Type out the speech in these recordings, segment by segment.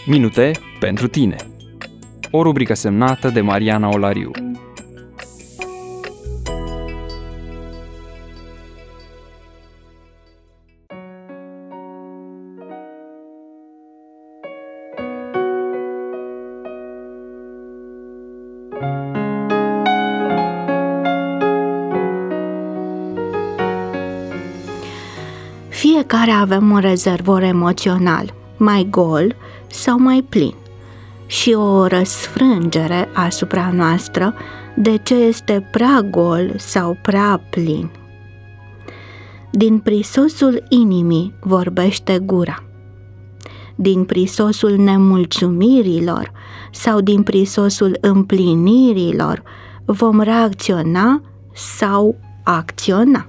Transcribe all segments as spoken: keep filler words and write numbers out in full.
Minute pentru tine. O rubrică semnată de Mariana Olariu. Fiecare avem un rezervor emoțional, mai gol sau mai plin, și o răsfrângere asupra noastră de ce este prea gol sau prea plin. Din prisosul inimii vorbește gura. Din prisosul nemulțumirilor sau din prisosul împlinirilor vom reacționa sau acționa.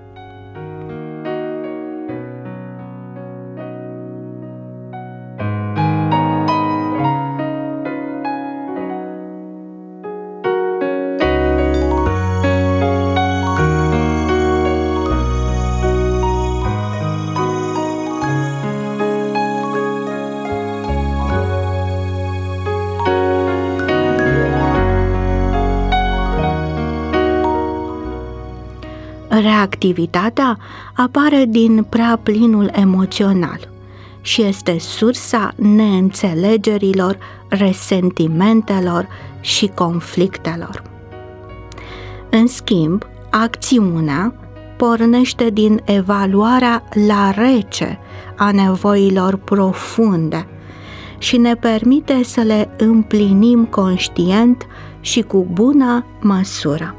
Reactivitatea apare din prea plinul emoțional și este sursa neînțelegerilor, resentimentelor și conflictelor. În schimb, acțiunea pornește din evaluarea la rece a nevoilor profunde și ne permite să le împlinim conștient și cu bună măsură.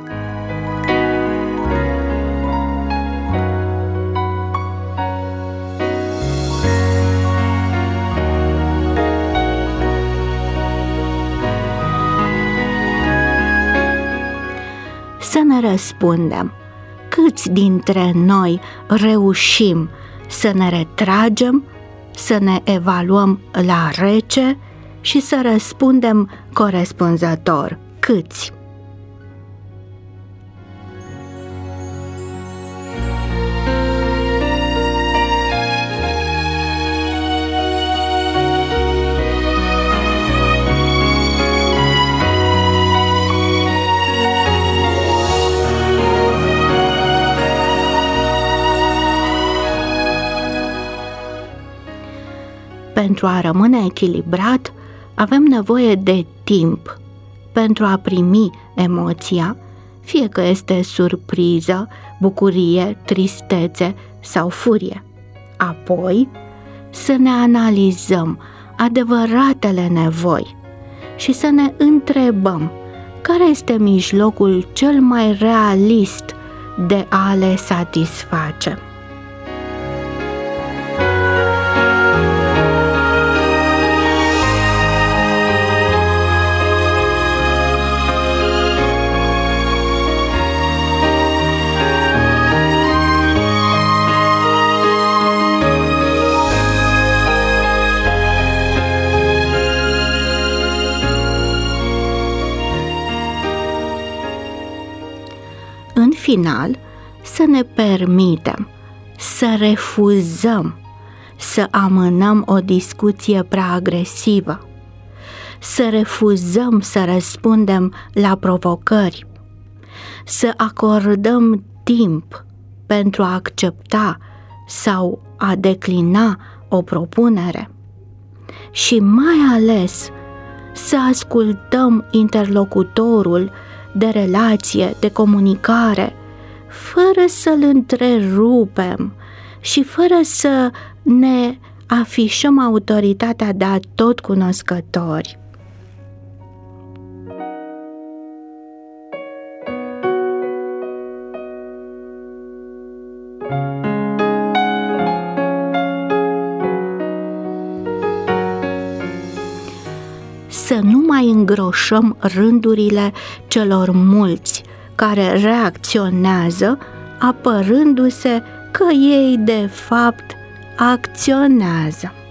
Să ne răspundem, câți dintre noi reușim să ne retragem, să ne evaluăm la rece și să răspundem corespunzător? Câți? Pentru a rămâne echilibrat, avem nevoie de timp pentru a primi emoția, fie că este surpriză, bucurie, tristețe sau furie. Apoi, să ne analizăm adevăratele nevoi și să ne întrebăm care este mijlocul cel mai realist de a le satisface. În final, să ne permitem să refuzăm să amânăm o discuție prea agresivă, să refuzăm să răspundem la provocări, să acordăm timp pentru a accepta sau a declina o propunere și mai ales să ascultăm interlocutorul de relație, de comunicare, fără să-l întrerupem și fără să ne afișăm autoritatea de atotcunoscători. Să nu mai îngroșăm rândurile celor mulți care reacționează apărându-se că ei de fapt acționează.